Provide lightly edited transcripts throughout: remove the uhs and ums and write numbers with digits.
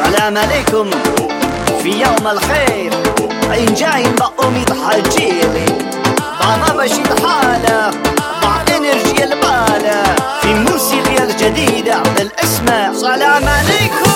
سلام عليكم في يوم الخير. إن جاي بقوم يتحجيلي بعض بشيد حالة مع انرجي البالة في موسيقى الجديدة بالاسم سلام عليكم.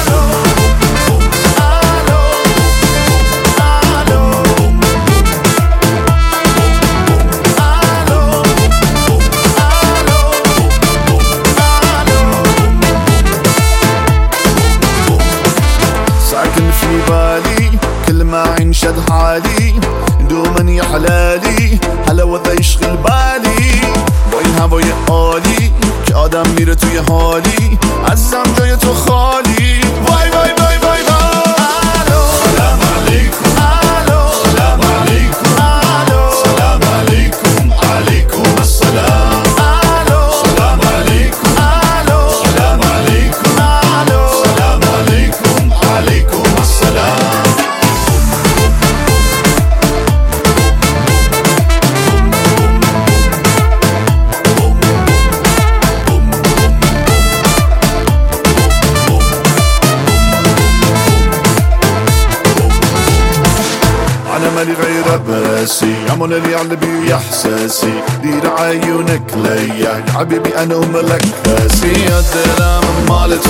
ساكن في بالي كل ما ينشد حالي دوما يا حلالي حلاوة يشغل بالي با این هوای عالی که آدم میره توی حالی عزیزم جای تو خالی وای وای وای وای وای. سلام علیکم سلام علیکم سلام علیکم علیکم السلام. سلام علیکم سلام علیکم سلام علیکم علیکم السلام. أنا مالي غير براسي عمل اللي على بي إحساسي دير عيونك ليا حبيبي أنا وملك باسي يا الدرام مال